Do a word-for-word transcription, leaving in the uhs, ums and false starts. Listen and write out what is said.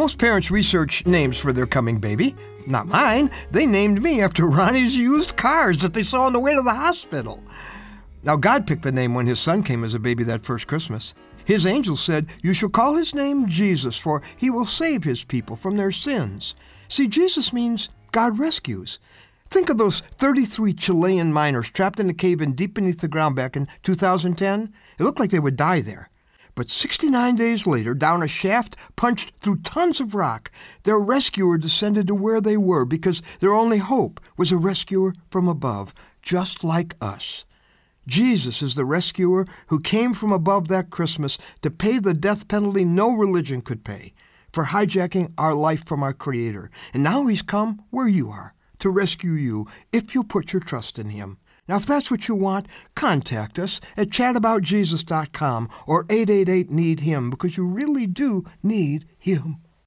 Most parents research names for their coming baby. Not mine. They named me after Ronnie's used cars that they saw on the way to the hospital. Now, God picked the name when his son came as a baby that first Christmas. His angel said, "You shall call his name Jesus, for he will save his people from their sins." See, Jesus means God rescues. Think of those thirty-three Chilean miners trapped in a cave-in deep beneath the ground back in two thousand ten. It looked like they would die there. But sixty-nine days later, down a shaft punched through tons of rock, their rescuer descended to where they were because their only hope was a rescuer from above, just like us. Jesus is the rescuer who came from above that Christmas to pay the death penalty no religion could pay for hijacking our life from our Creator. And now he's come where you are to rescue you if you put your trust in him. Now, if that's what you want, contact us at chat about jesus dot com or eight eight eight need him, because you really do need him.